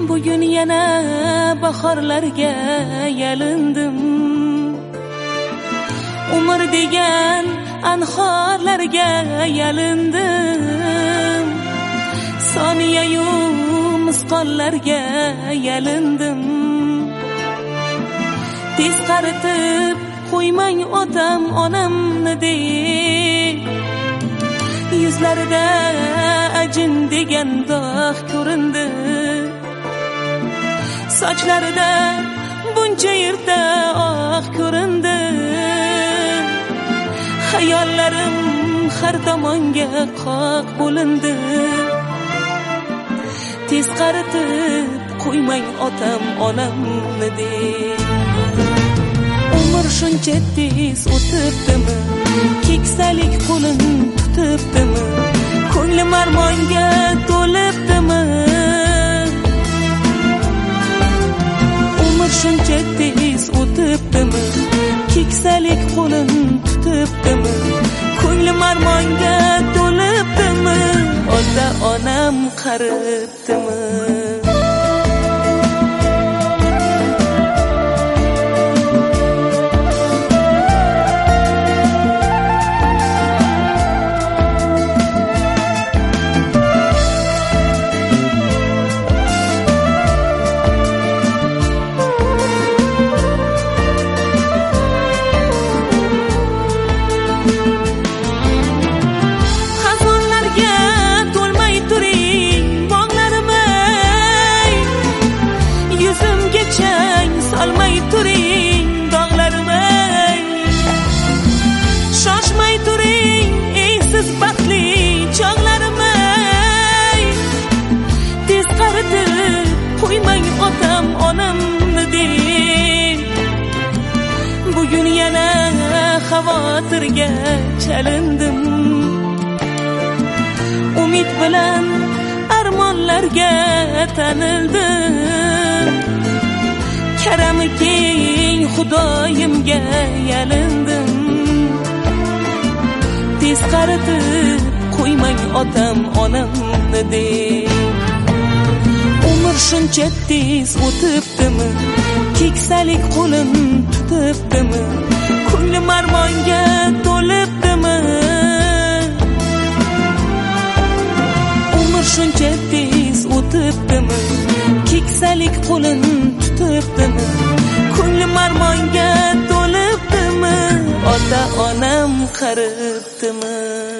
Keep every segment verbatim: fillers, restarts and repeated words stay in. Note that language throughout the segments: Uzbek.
Bugun yana bahorlarga yalindim. Umr degan anhorlarga yalindim. Soniyayu misqollarga yalindim. Tez qaritib qo'ymang otam onamni deb. Yuzlarida ajin degan dog' ko'rindi. Sochlarida buncha yerda oq ko'rindi. Hayollarim har tomonga qoq bo'lindi. Tez qaritib qo'ymang otam onamni deb. Umr shuncha tez o'tibdimi? Keksalik qo'lim tutibdimi? Ko'nglim armonga to'libdimi? Umr shuncha tez o'tibdimi? Keksalik qo'lim tutibdimi? Ko'nglim armonga to'libdimi? Ota onam qaribdimi? Solmay turing dog'larim ey. Shoshmay turing ey siz baxtli chog'larim ey. Tez qaritib qo'ymang otam onamni deb. Bugun yana xavotirga chalindim. Umid bilan armonlarga tanildim. Karami keng Xudoyimga yalindim. Tez qaritib qo'ymang otam onamni deb. Umr shuncha tez o'tibdimi? Keksalik qo'lim tutibdimi? Ko'nglim armonga to'libdimi? Umr shuncha tez o'tibdimi? Keksalik qo'lim tutibdimi? Ko'nglim armonga to'libdimi? Ota onam qaribdimi?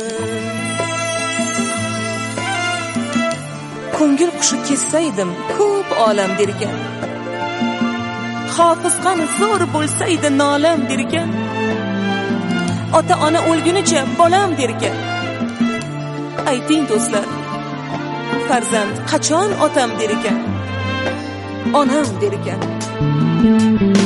Ko'ngil qushi kessaydim ko'p olam derkan. Hofiz qani zo'r bo'lsaydi nolam derkan. Ota ona o'lgunicha bolam derkan. Ayting do'stlar, farzand qachon otam derkan? Onam derkan.